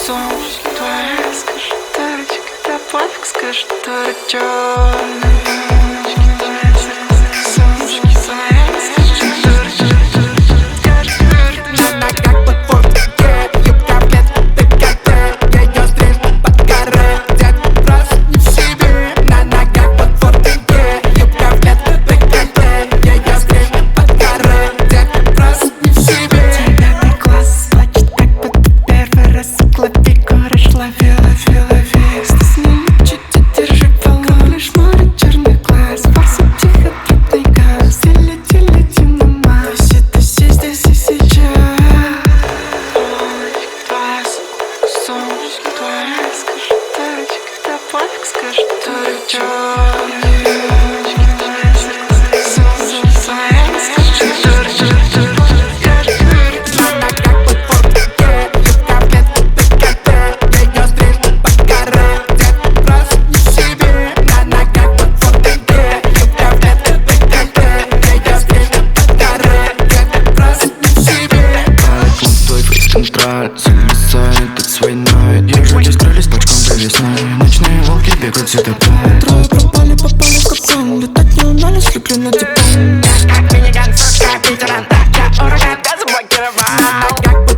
Сумочки твои, скажи, дорочка, да пофиг, скажи, дурачок. Сумочки твои, скажи, дорочка, да пофиг, скажи, дурачок. Зависает от своей ноги. Держите скрылись бочком до весны. Ночные волки бегают сюда. Трое пропали, попали в капкан. Летать не умели, слепли на диплом. Как миниган, сука, ветеран. Я ураган, я заблокировал.